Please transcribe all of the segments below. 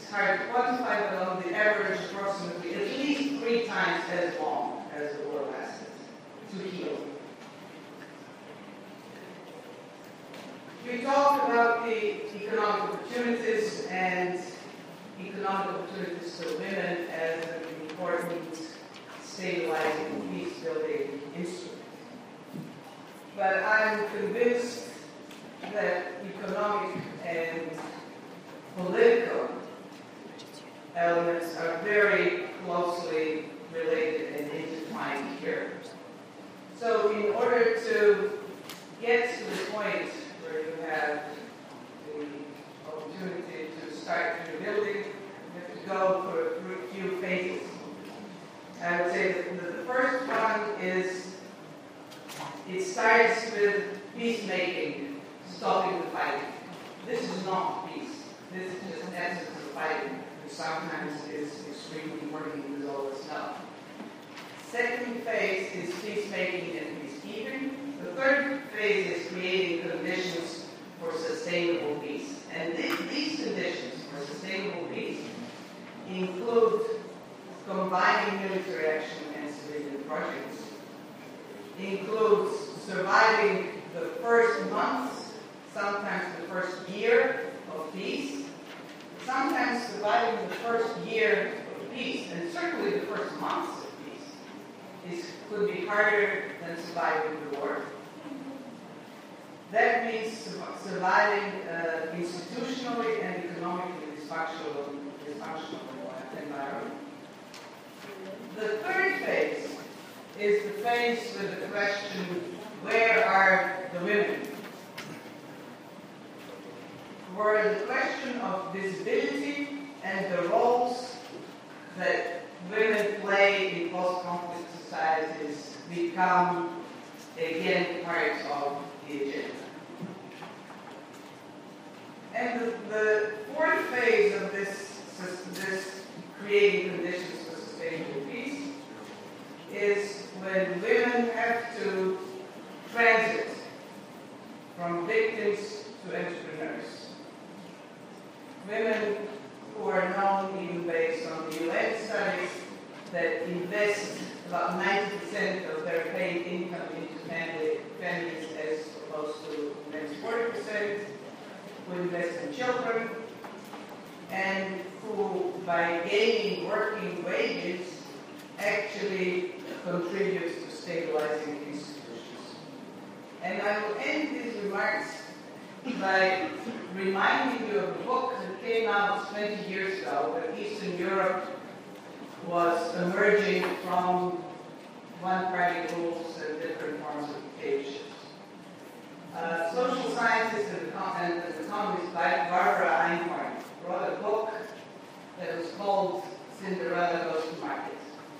hard to quantify, but on the average, approximately at least 3 times as long as the war lasted to heal. We talked about the economic opportunities and economic opportunities for women as an important stabilizing, peace-building instrument. But I'm convinced that economic and political elements are very closely related and intertwined here. So in order to get to the point where you have the opportunity to start rebuilding, you have to go through a few phases. I would say that the first one is, it starts with peacemaking, stopping the fighting. This is not peace. This is just the essence of fighting, which sometimes is extremely important, as all of us know. Second phase is peacemaking and peacekeeping. The third phase is creating conditions for sustainable peace. And these conditions for sustainable peace include combining military action and civilian projects, includes surviving the first months, sometimes the first year of peace, sometimes surviving the first year of peace, and certainly the first months of peace could be harder than surviving the war. That means surviving institutionally and economically dysfunctional environment. The third phase is the phase with the question, where are the women? Where the question of visibility and the roles that women play in post-conflict societies become again part of the agenda. And the fourth phase of this creating conditions for sustainable peace is when women have to transit from victims to entrepreneurs. Women who are known, even based on the UN studies, that invest about 90% of their paid income into families as opposed to men's 40%, who invest in children, and who, by gaining working wages, actually contributes to stabilizing institutions. And I will end these remarks by reminding you of a book that came out 20 years ago, when Eastern Europe was emerging from one-party rules and different forms of dictatorships. Social scientist and economist Barbara Einhorn wrote a book that was called Cinderella Goes to Market.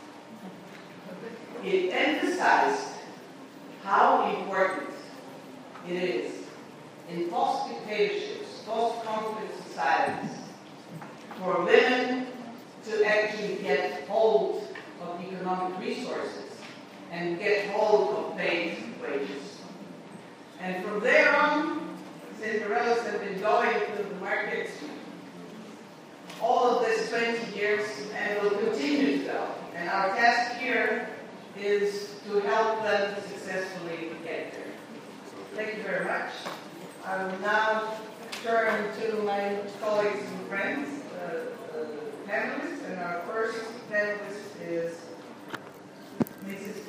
It emphasized how important it is in post-dictatorships, post-conflict societies, for women to actually get hold of economic resources and get hold of paid wages. And from there on, Cinderellas have been going to the markets all of this 20 years and will continue to go. And our task here is to help them successfully get there. Thank you very much. I will now turn to my colleagues and friends, panelists, and our first panelist is Mrs.